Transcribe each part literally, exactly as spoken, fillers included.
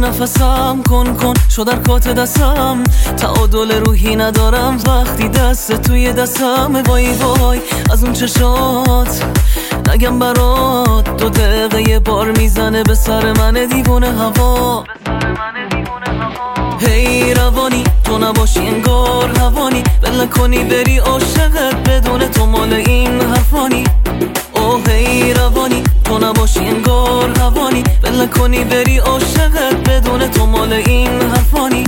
نفسم کن کن شد در کات دستم، تعادل روحی ندارم وقتی دست توی دستم. وای وای از اون چشات نگم برات، دو دقیقه یه بار میزنه به سر من دیوونه هوا. هی روانی تو نباشی انگار هوانی، بل کنی بری عاشقت بدون تو مال این حرفانی. اوه هی روانی تو نباشی انگار هوانی، بل کنی بری عاشقت بدون تو مال این حرفانی.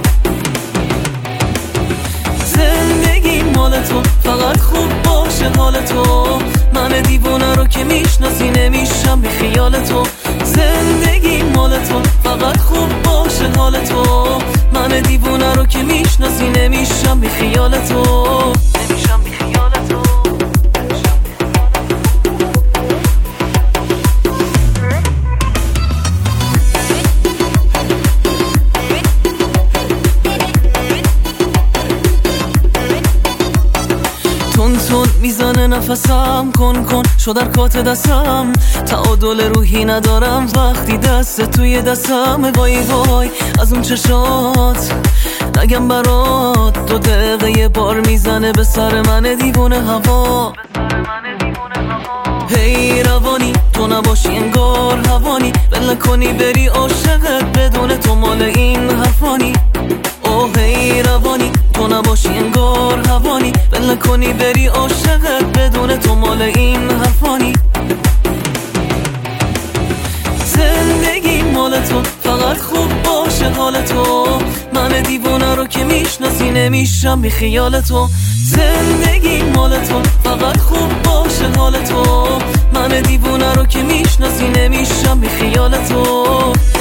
زندگی مال تو فقط خوب باشه حال تو، من دیوونه رو که میشناسی نمیشم بی خیال تو. زندگی مال تو فقط خوب باشه حال تو، من دیوونه رو که میشناسی نمیشم بی خیال تو. نمیشم بی خیال تو. تون تون میزنه نفسم کن کن شد در کات دستم، تعادل روحی ندارم وقتی دست توی دستم. وای وای از اون چشات نگم برات، دو دقیقه یه بار میزنه به سر من دیوونه هوا. هی روانی تو نباشی انگار هوانی، بل کنی بری عاشقت بدون تو مال این حرفانی. اوه هی روانی تو نباشی انگار هوانی، بل کنی بری عاشقت بدون تو مال این حرفانی. زندگی مال تو فقط خوب باشه حال تو، من دیوونه رو که میشناسی نمیشم بی خیال تو. زندگی مال تو فقط خوب باشه حال تو، من دیوونه رو که میشناسی نمیشم بی خیال تو.